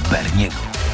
Berniego.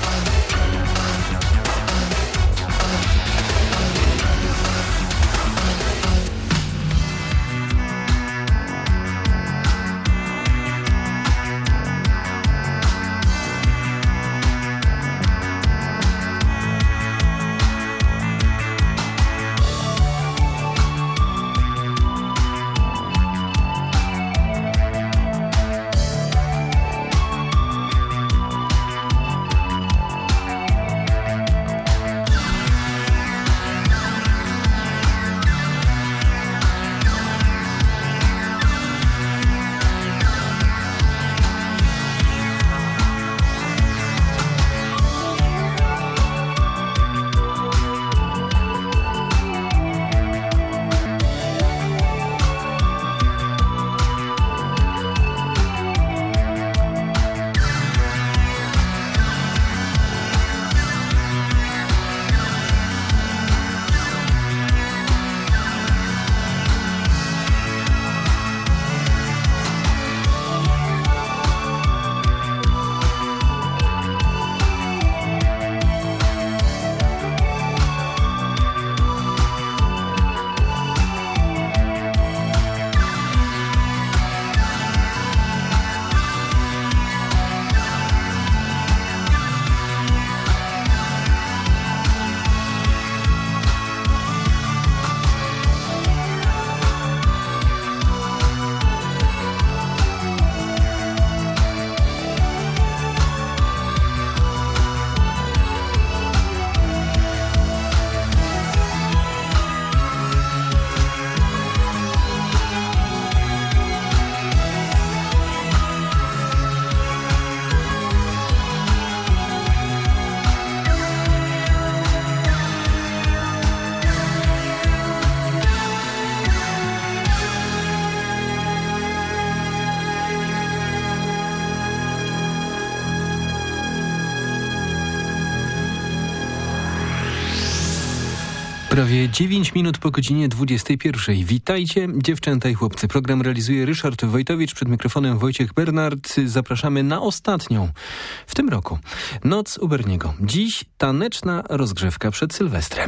Prawie 9 minut po godzinie 21. Witajcie, dziewczęta i chłopcy. Program realizuje Ryszard Wojtowicz, przed mikrofonem Wojciech Bernard. Zapraszamy na ostatnią w tym roku Noc u Berniego. Dziś taneczna rozgrzewka przed Sylwestrem.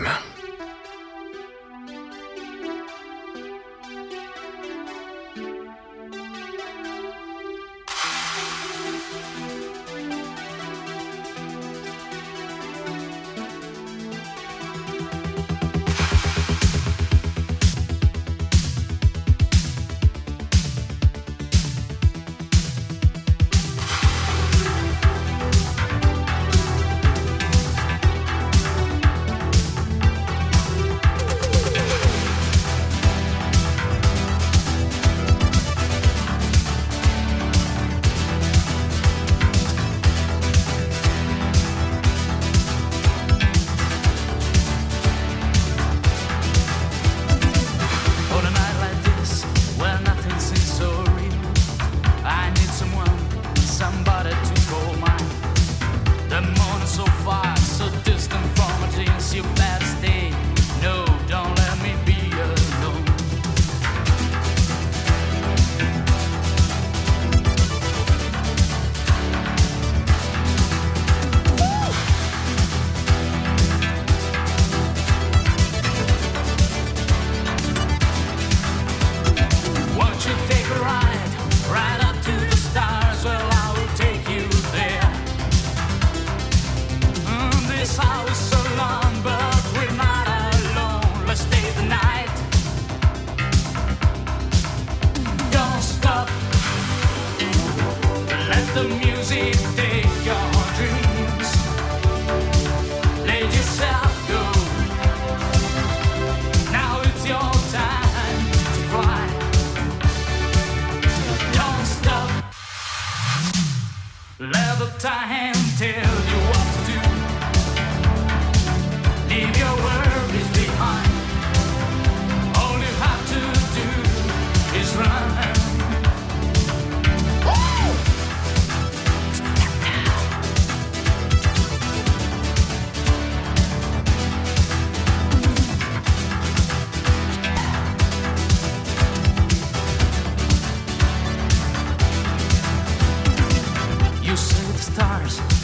You say the stars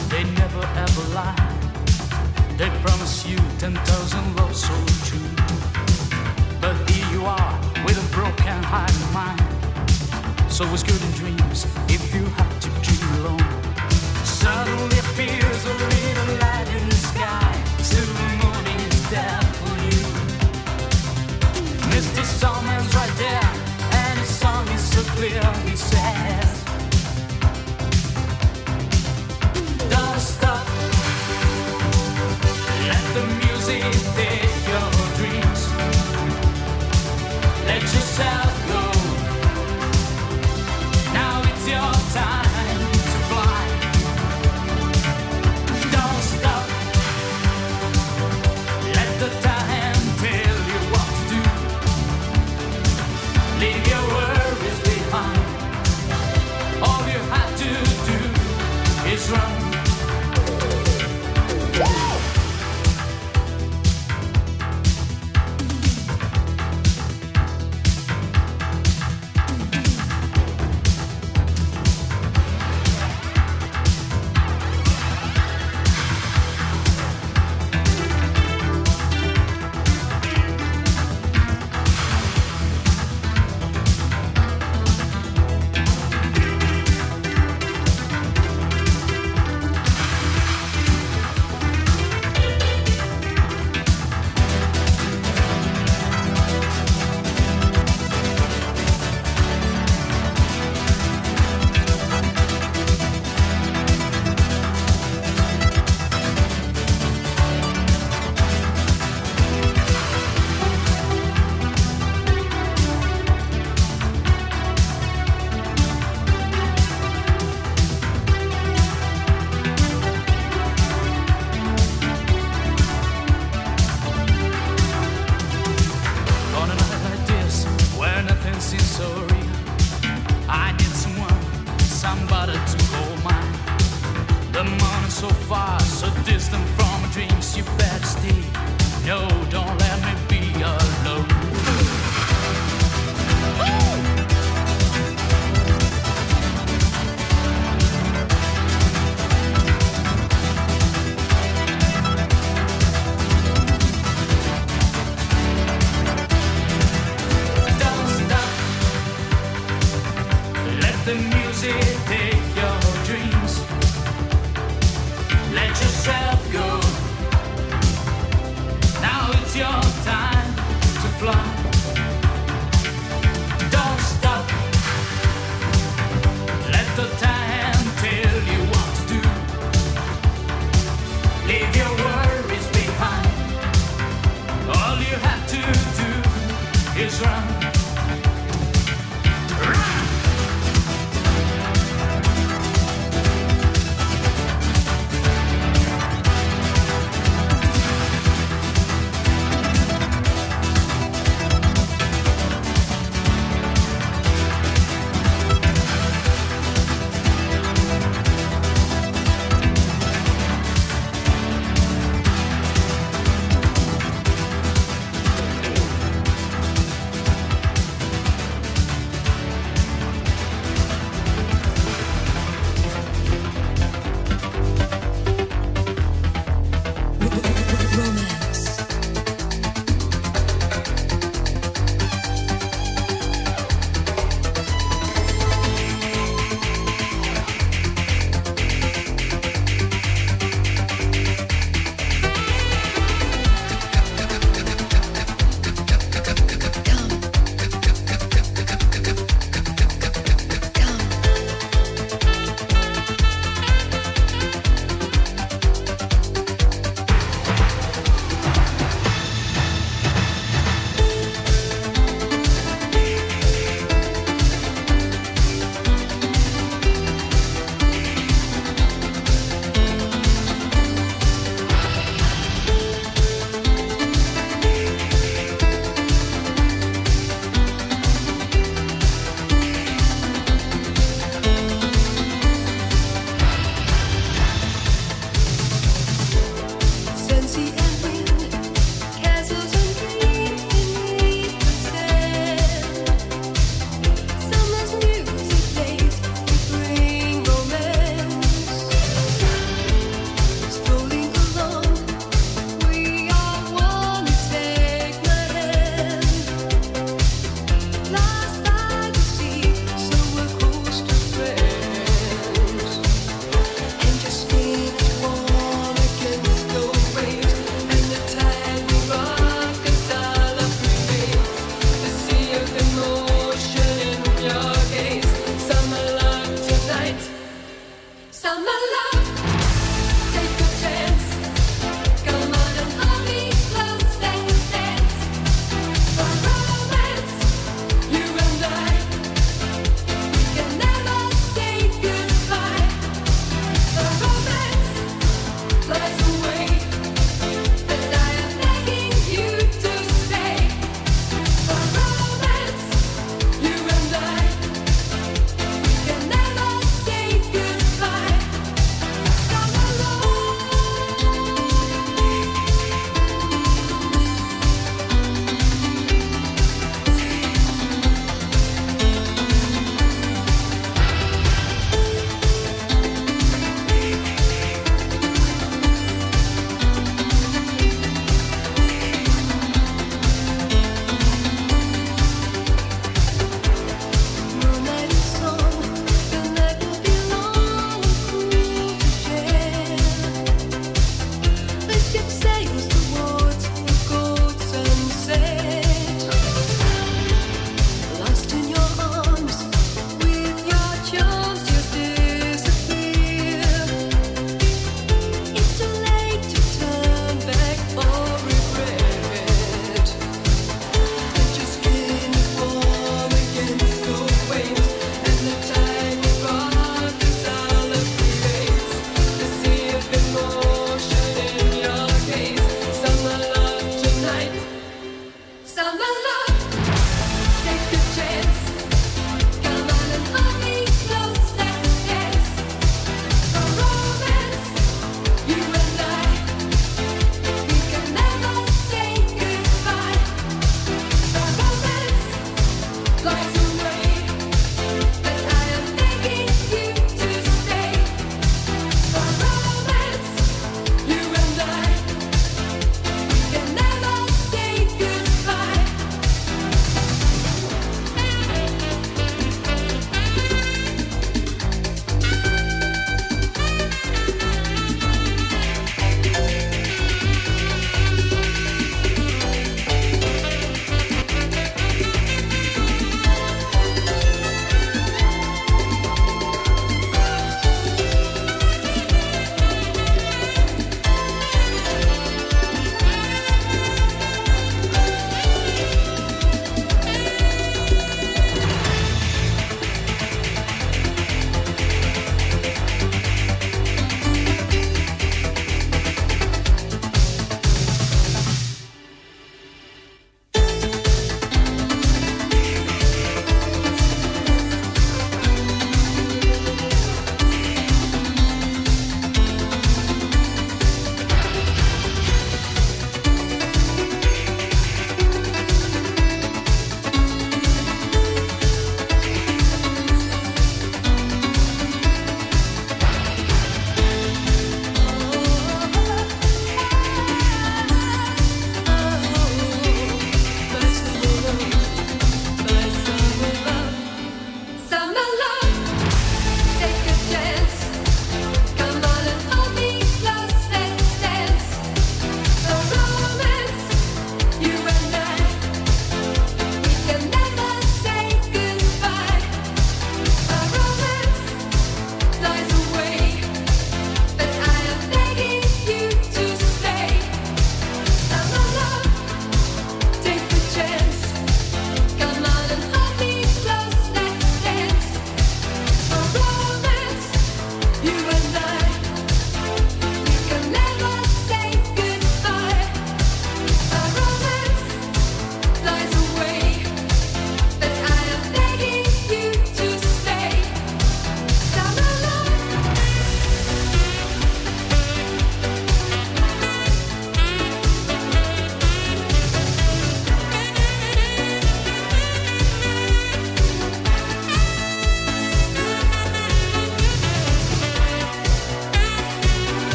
so it's good in dreams if you have to dream alone. Suddenly appears a little light in the sky, till the moon is there for you. Mr. Sandman's right there, and his song is so clear, he says, don't stop, let the music take your dreams, let yourself go, now it's your time to fly, don't stop, let the time tell you what to do, leave your worries behind, all you have to do is run.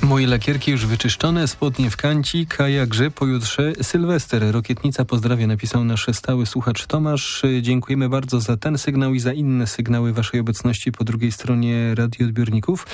Moje lakierki już wyczyszczone, spodnie w kącik, a jakże pojutrze Sylwester. Rokietnica pozdrawia, napisał nasz stały słuchacz Tomasz. Dziękujemy bardzo za ten sygnał i za inne sygnały waszej obecności po drugiej stronie radioodbiorników.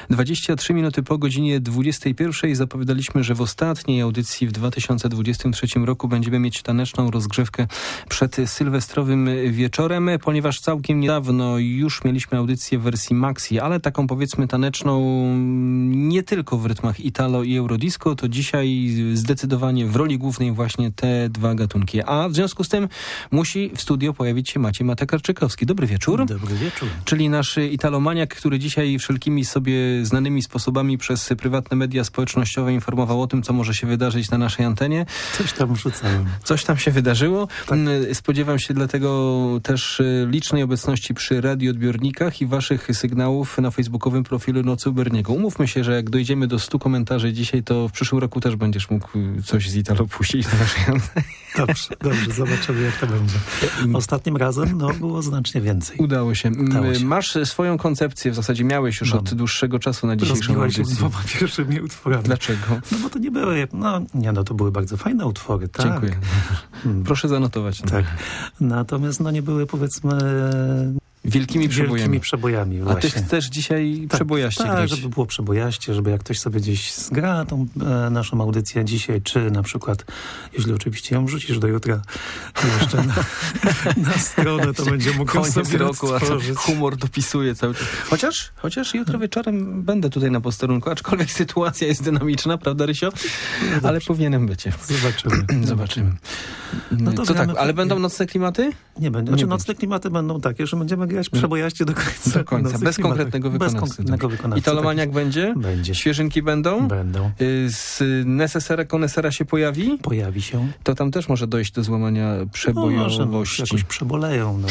23 minuty po godzinie 21 zapowiadaliśmy, że w ostatniej audycji w 2023 roku będziemy mieć taneczną rozgrzewkę przed sylwestrowym wieczorem, ponieważ całkiem niedawno już mieliśmy audycję w wersji maxi, ale taką powiedzmy taneczną nie tylko w rytmach Italo i Eurodisco, to dzisiaj zdecydowanie w roli głównej właśnie te dwa gatunki. A w związku z tym musi w studio pojawić się Maciej Matek-Arczykowski. Dobry wieczór. Dobry wieczór. Czyli nasz italomaniak, który dzisiaj wszelkimi sobie znanymi sposobami przez prywatne media społecznościowe informował o tym, co może się wydarzyć na naszej antenie. Coś tam rzucałem. Coś tam się wydarzyło. Tak. Spodziewam się dlatego też licznej obecności przy radioodbiornikach i waszych sygnałów na facebookowym profilu Nocy u Berniego. Umówmy się, że jak dojdziemy do 100 komentarzy dzisiaj, to w przyszłym roku też będziesz mógł coś z Italo puścić na naszej antenie. Dobrze, zobaczymy jak to będzie. Ostatnim razem było znacznie więcej. Udało się. Masz swoją koncepcję, w zasadzie miałeś już od dłuższego czasu na dzisiejszą audycję. Rozbiła się 2 pierwszymi utworami. Dlaczego? No bo to nie były, to były bardzo fajne utwory, tak. Dziękuję. Proszę zanotować. Tak. Natomiast nie były powiedzmy wielkimi przebojami. A ty chcesz dzisiaj przebojaście grać? Tak, żeby było przebojaście, żeby jak ktoś sobie gdzieś zgra tą naszą audycję dzisiaj, czy na przykład, jeśli oczywiście ją wrzucisz do jutra jeszcze na stronę, to będzie mógł sobie roku, a humor dopisuje cały czas. Chociaż jutro wieczorem będę tutaj na posterunku, aczkolwiek sytuacja jest dynamiczna, prawda Rysio? Ale powinienem być. Zobaczymy. No to co tak, ale będą nocne klimaty? Nie będzie. Nocne klimaty będą takie, że będziemy grać przebojaście do końca. Bez konkretnego wykonawcy. Italomaniak będzie? Będzie. Świeżynki będą? Będą. Z Necessera Conessera się pojawi? Pojawi się. To tam też może dojść do złamania przebojowości. Może jakoś przeboleją.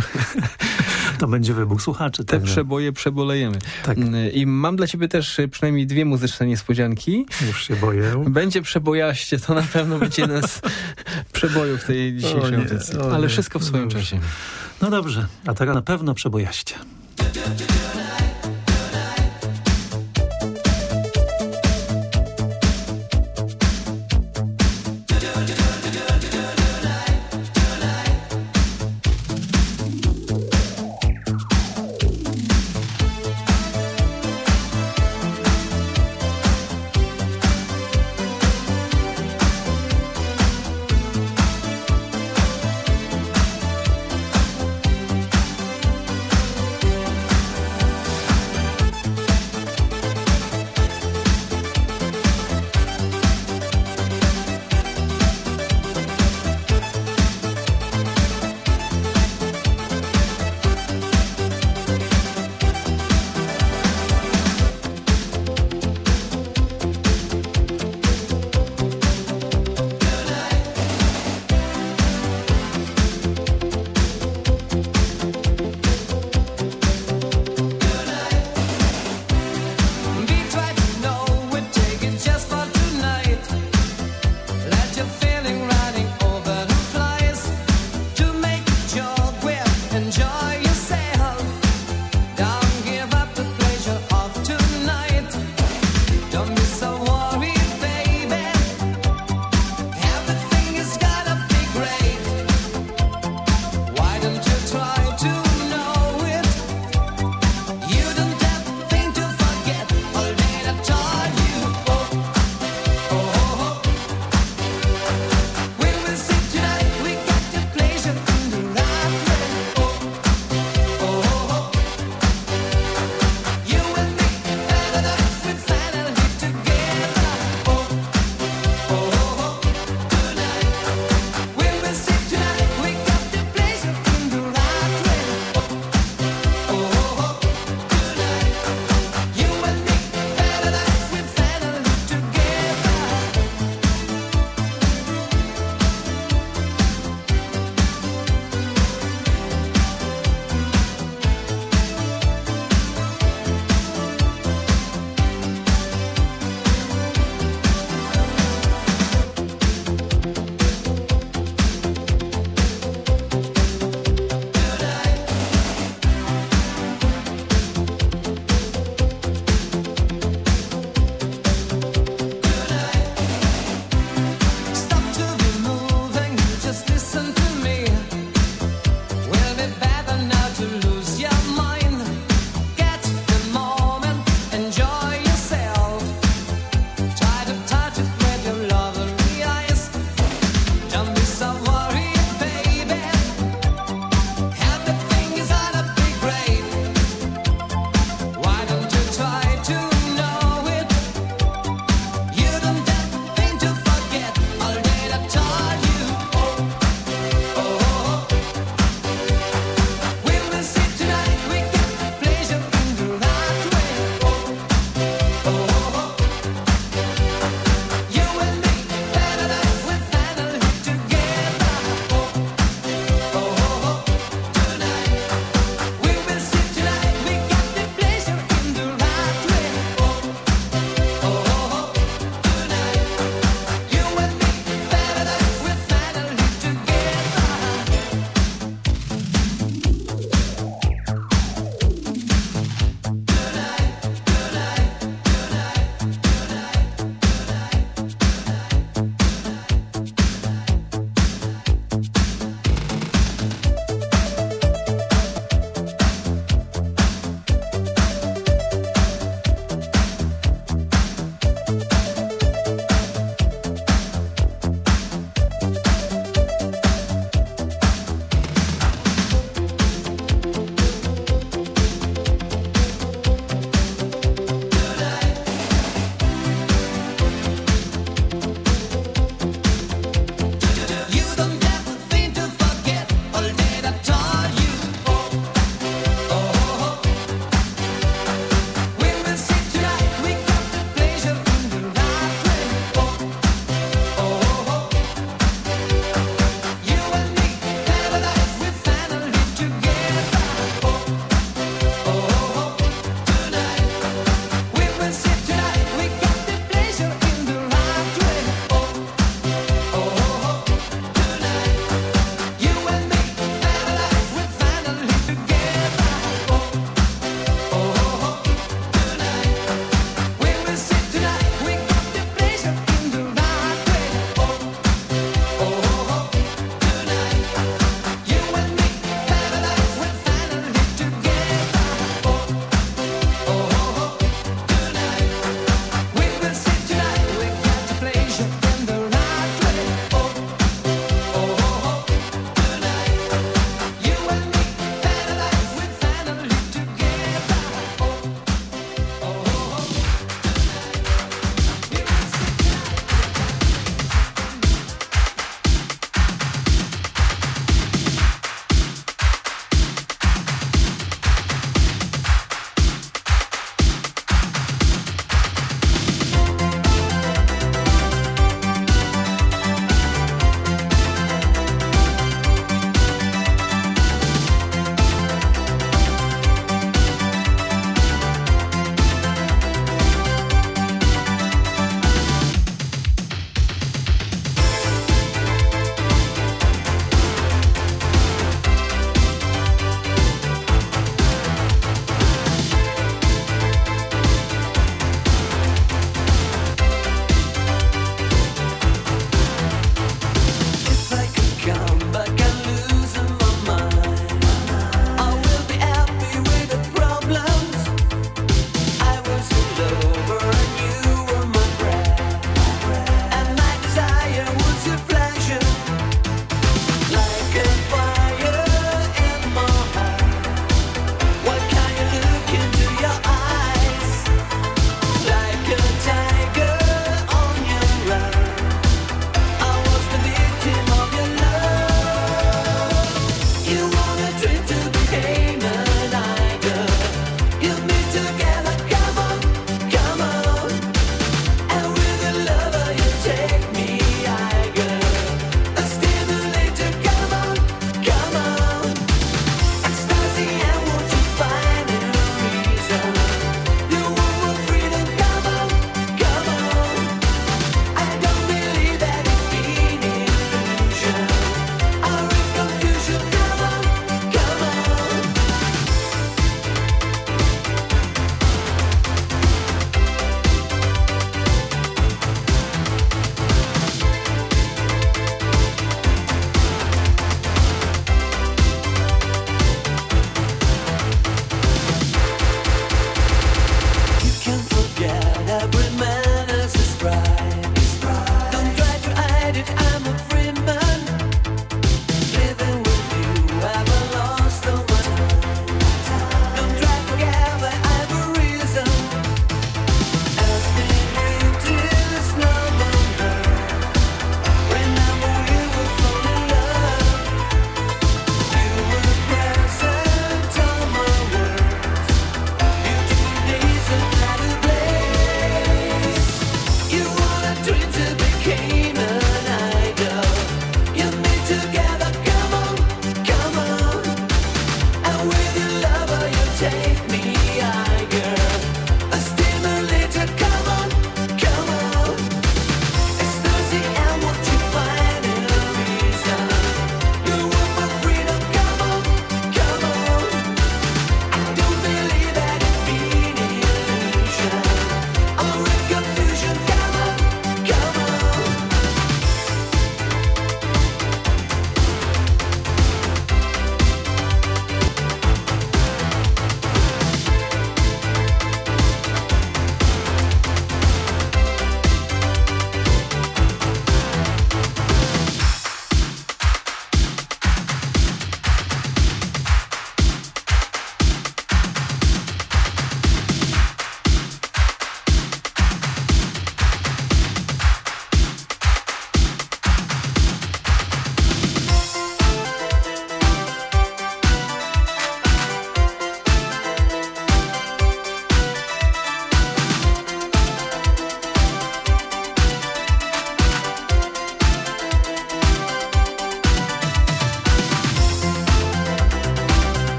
To będzie wybuch słuchaczy. Te przeboje przebolejemy. Tak. I mam dla ciebie też przynajmniej 2 muzyczne niespodzianki. Już się boję. Będzie przebojaście, to na pewno będzie jeden z przebojów tej dzisiejszej audycji. Ale wszystko w swoim czasie. No dobrze, a teraz na pewno przebojaście.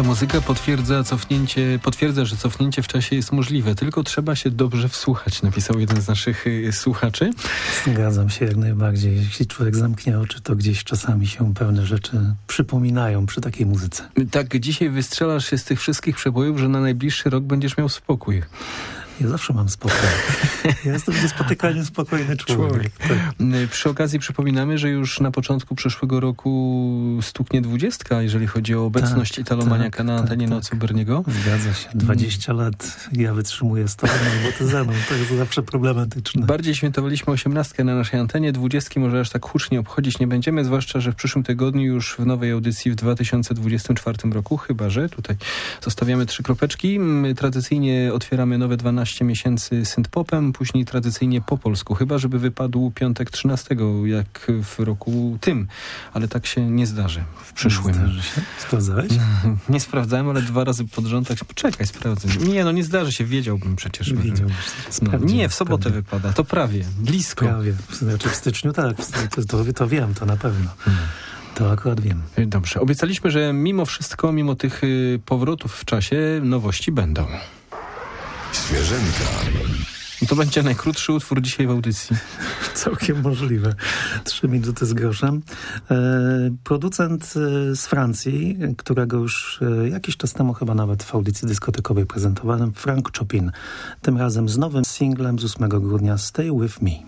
muzyka potwierdza, że cofnięcie w czasie jest możliwe, tylko trzeba się dobrze wsłuchać, napisał jeden z naszych słuchaczy. Zgadzam się jak najbardziej. Jeśli człowiek zamknie oczy, to gdzieś czasami się pewne rzeczy przypominają przy takiej muzyce. Tak, dzisiaj wystrzelasz się z tych wszystkich przebojów, że na najbliższy rok będziesz miał spokój. Ja zawsze mam spokój. Ja jestem niespotykanie spokojny człowiek. Tak. Przy okazji przypominamy, że już na początku przyszłego roku stuknie 20, jeżeli chodzi o obecność Italomaniaka na antenie Nocy u Berniego. Zgadza się. 20 lat ja wytrzymuję z tobą, bo ty ze mną. To jest zawsze problematyczne. Bardziej świętowaliśmy 18 na naszej antenie. 20 może aż tak hucznie obchodzić nie będziemy, zwłaszcza, że w przyszłym tygodniu już w nowej audycji w 2024 roku, chyba że tutaj zostawiamy 3 kropeczki. Tradycyjnie otwieramy nowe 12 miesięcy synth-popem, później tradycyjnie po polsku, chyba żeby wypadł piątek 13, jak w roku tym, ale tak się nie zdarzy w przyszłym. Nie zdarzy się? Sprawdzałeś? Nie sprawdzałem, ale 2 razy pod rząd tak... Poczekaj, sprawdzę. Nie zdarzy się, wiedziałbym przecież. Nie, w sobotę wypada, to prawie, blisko. Prawie, znaczy w styczniu tak, to wiem, to na pewno. To akurat wiem. Dobrze, obiecaliśmy, że mimo wszystko, mimo tych powrotów w czasie, nowości będą. Świeżynka. To będzie najkrótszy utwór dzisiaj w audycji. Całkiem możliwe. 3 minuty z groszem. Producent z Francji, którego już jakiś czas temu chyba nawet w audycji dyskotekowej prezentowałem, Frank Chopin. Tym razem z nowym singlem z 8 grudnia Stay With Me.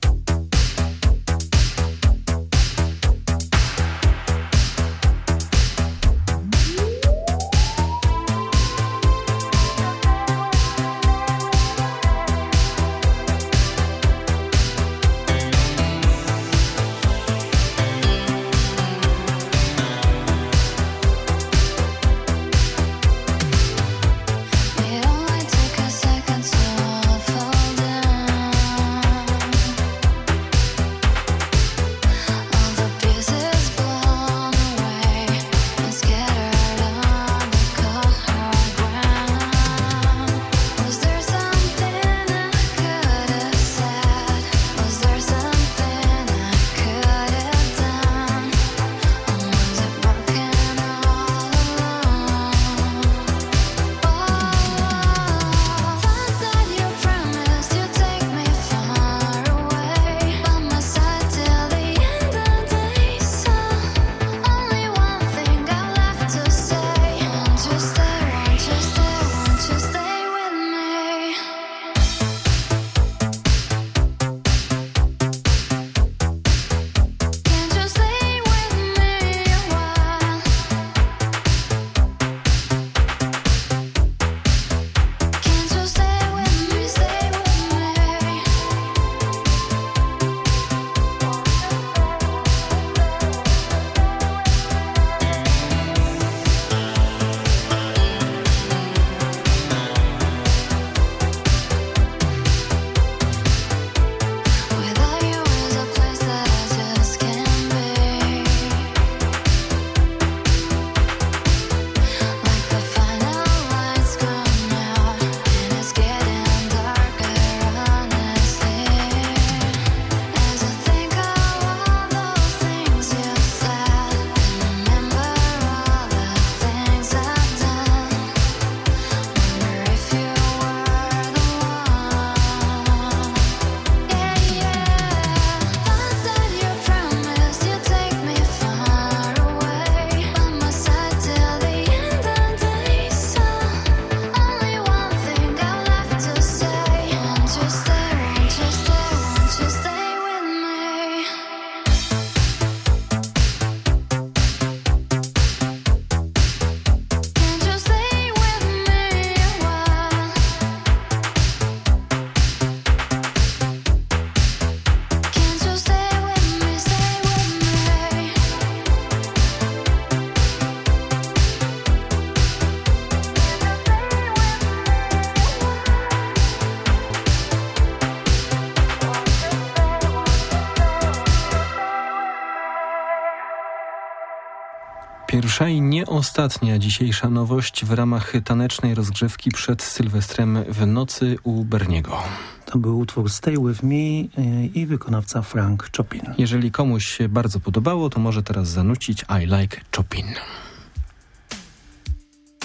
Pierwsza i nie ostatnia dzisiejsza nowość w ramach tanecznej rozgrzewki przed Sylwestrem w nocy u Berniego. To był utwór Stay With Me i wykonawca Frank Chopin. Jeżeli komuś się bardzo podobało, to może teraz zanucić I Like Chopin.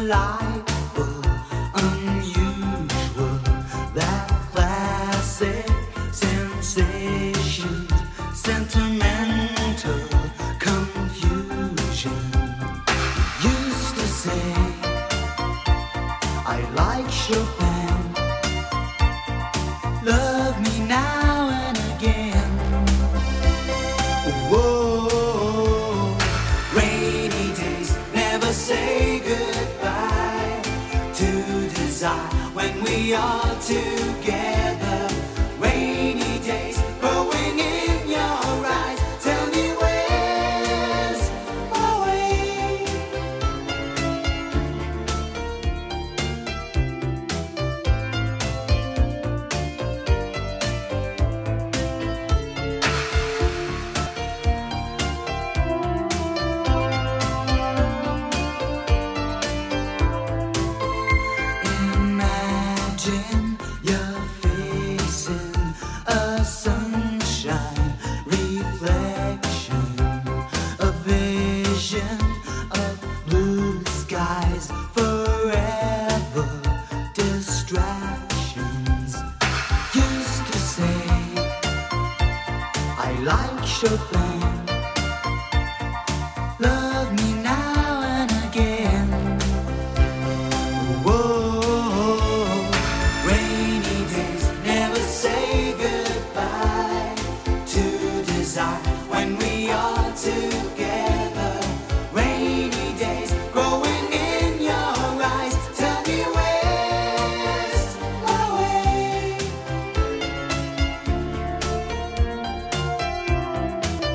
delightful, unusual, that classic sensation, sentimental confusion. Used to say I like Chopin, love me now and again. Whoa, rainy days never say goodbye to desire when we are together. Rainy days growing in your eyes. Tell me where's my way? Imagine you're facing a sunshine reflection, a vision of blue skies, forever distractions. Used to say I like Chopin, love me now and again. Whoa, rainy days never say goodbye to desire when we are together. Rainy days growing in your eyes. Tell me where's my way?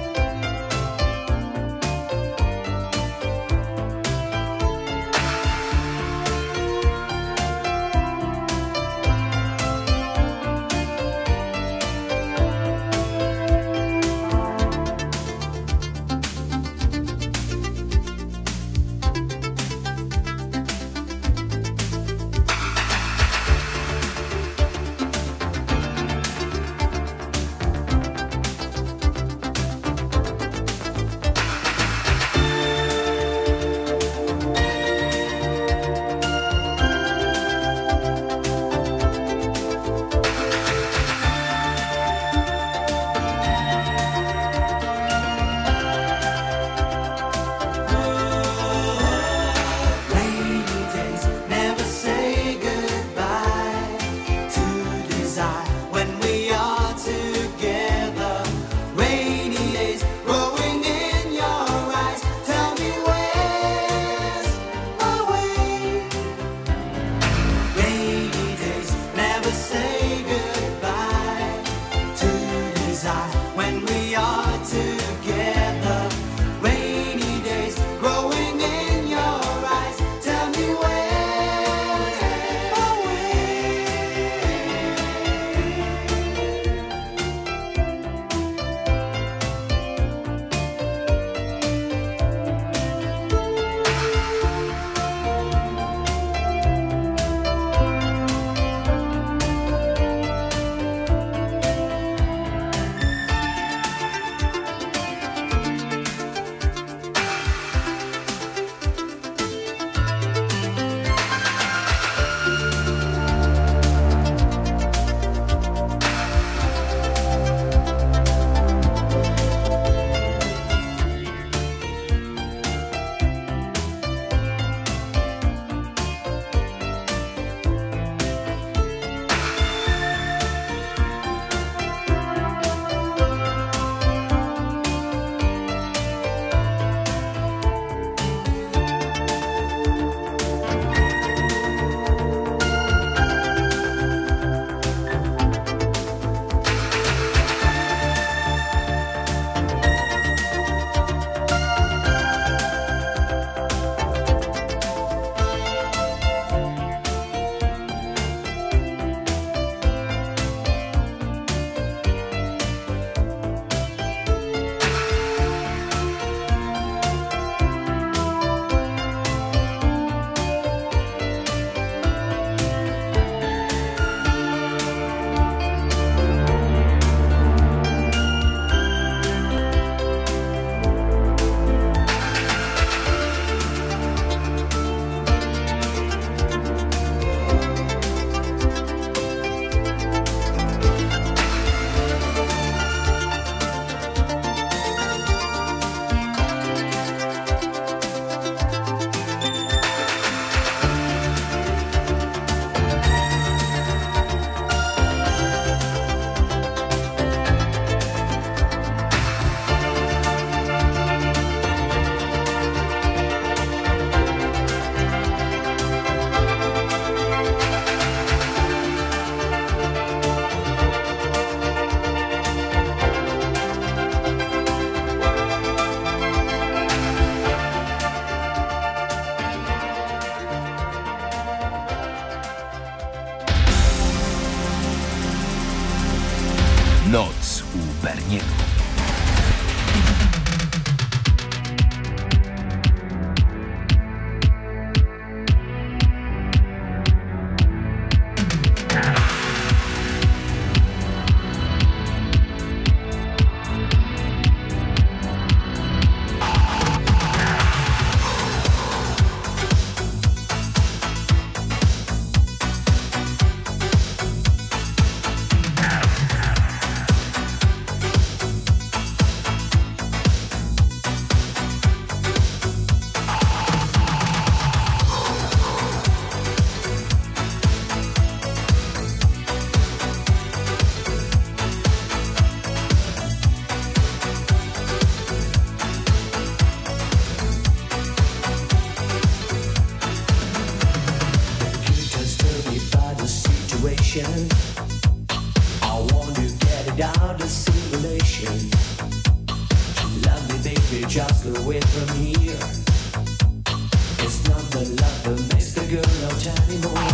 station. I want to get it out of simulation. Love me, baby, just away from here. It's not the love that makes the girl out anymore.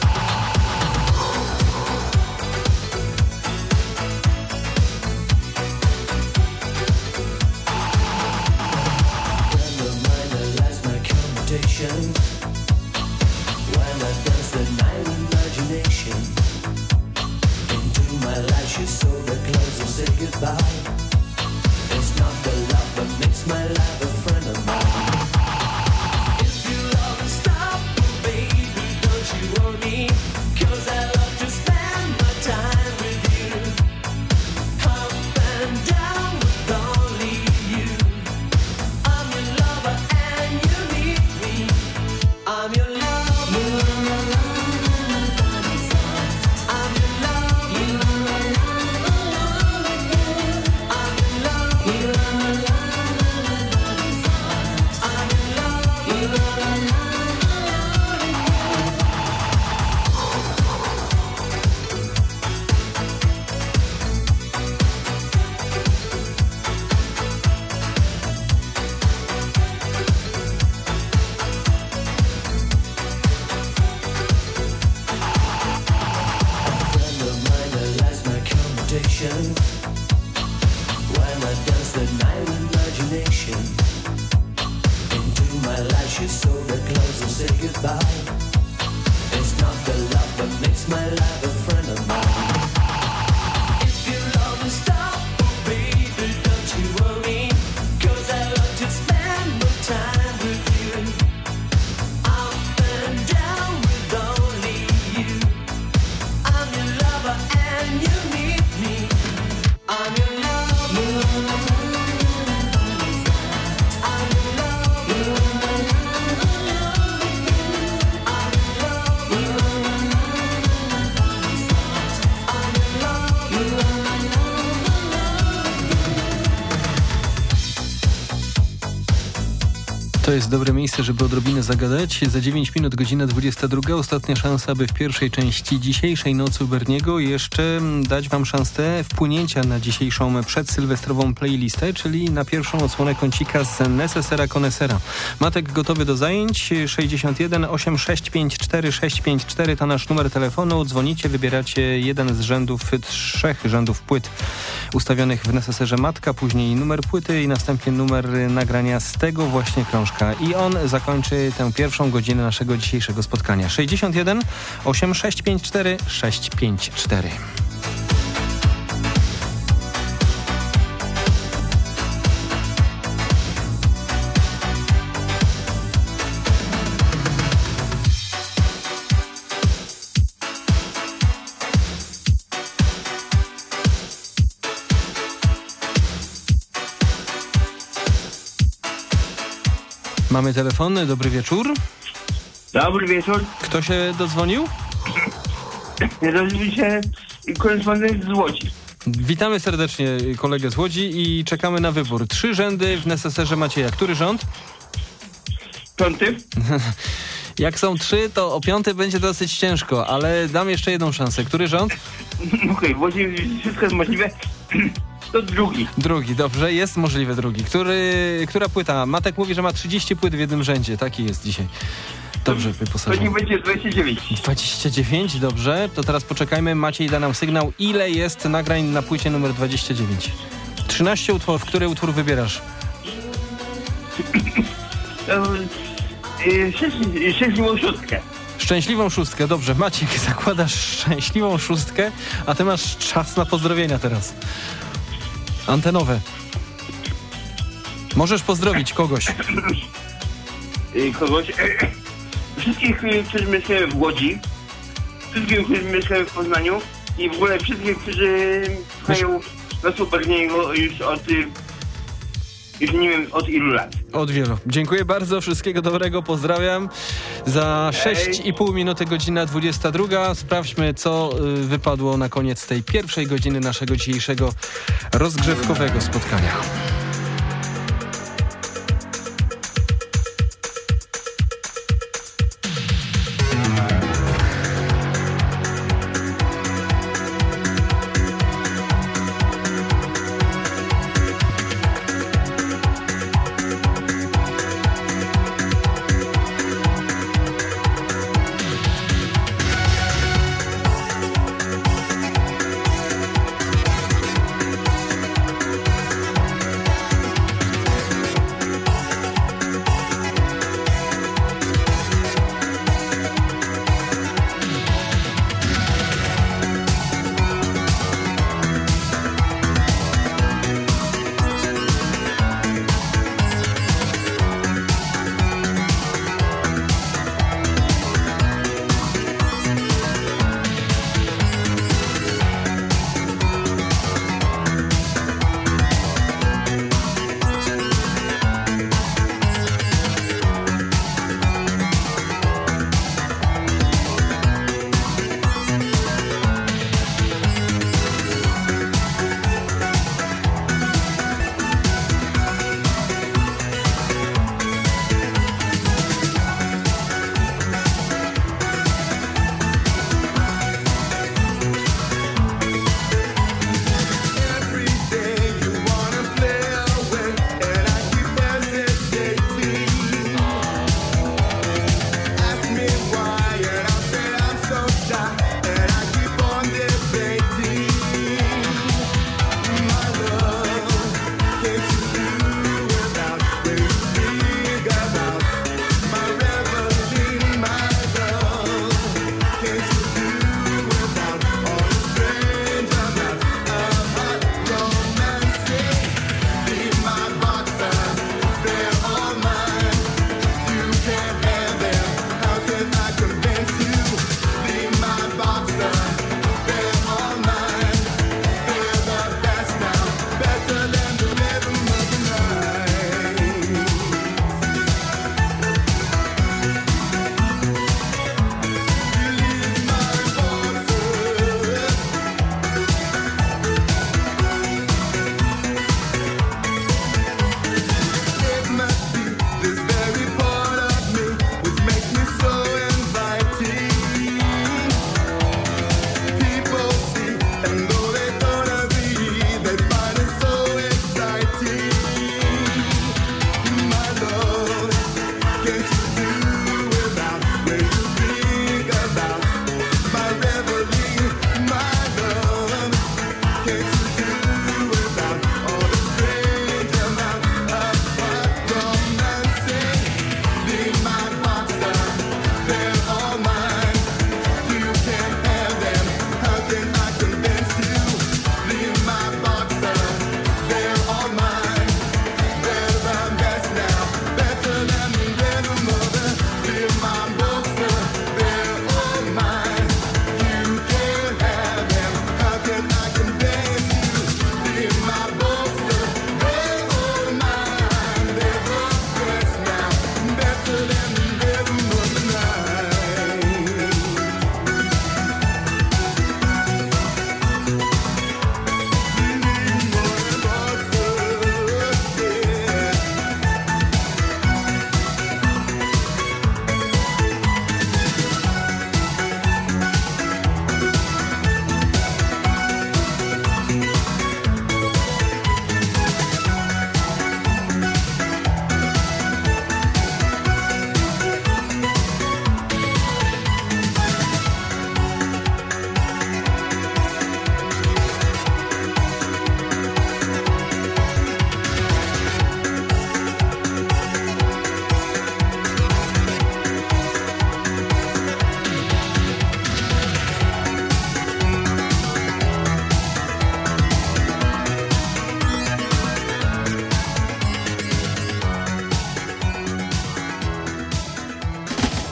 Friend of mine that lies my commutation. When I dance the night imagination into my life, she's so close and say goodbye. It's not the love that makes my life a friend of mine. If you love me, stop, baby, don't you worry, 'cause I love to spend my time with you. Up and down with only you. I'm your lover and you need me. I'm your lover. When I dance the night imagination into my life, she's so close and say goodbye. It's not the love that makes my life a friend of mine. If you love me, stop, baby, don't you worry, 'cause I love to spend my time with you. Up and down with only you. I'm your lover and you need me. I'm your lover. To jest dobre miejsce, żeby odrobinę zagadać. Za 9 minut, godzina 22. Ostatnia szansa, by w pierwszej części dzisiejszej Nocy u Berniego jeszcze dać wam szansę wpłynięcia na dzisiejszą przedsylwestrową playlistę, czyli na pierwszą odsłonę kącika z Necessera Conessera. Matek gotowy do zajęć. 61 8654 654 to nasz numer telefonu. Dzwonicie, wybieracie jeden z rzędów, 3 rzędów płyt ustawionych w Necesserze Matka, później numer płyty i następnie numer nagrania z tego właśnie krążka. I on zakończy tę pierwszą godzinę naszego dzisiejszego spotkania. 61 8654 654. Mamy telefon. Dobry wieczór. Dobry wieczór. Kto się dodzwonił? Dodzwonił się korespondent z Łodzi. Witamy serdecznie kolegę z Łodzi i czekamy na wybór. 3 rzędy w Necesserze Macieja. Który rząd? 5. Jak są 3, to o 5 będzie dosyć ciężko, ale dam jeszcze jedną szansę. Który rząd? Okej, w Łodzi wszystko jest możliwe. To drugi. Drugi, dobrze, jest możliwe drugi. Która płyta? Matek mówi, że ma 30 płyt w jednym rzędzie. Taki jest dzisiaj. Dobrze, To wyposażony. nie będzie 29. 29, dobrze. To teraz poczekajmy. Maciej da nam sygnał, ile jest nagrań na płycie numer 29. 13 utworów. Który utwór wybierasz? Szczęśliwą szóstkę. Szczęśliwą szóstkę, dobrze. Maciek, zakładasz szczęśliwą szóstkę, a ty masz czas na pozdrowienia teraz. Antenowe. Możesz pozdrowić kogoś. Kogoś. Wszystkich, którzy mieszkają w Łodzi, wszystkich, którzy mieszkają w Poznaniu i w ogóle wszystkich, którzy słuchają nas u Berniego już od już nie wiem od ilu lat. Od wielu. Dziękuję bardzo, wszystkiego dobrego, pozdrawiam. Za 6,5 minuty godzina 22. Sprawdźmy, co wypadło na koniec tej pierwszej godziny naszego dzisiejszego rozgrzewkowego spotkania.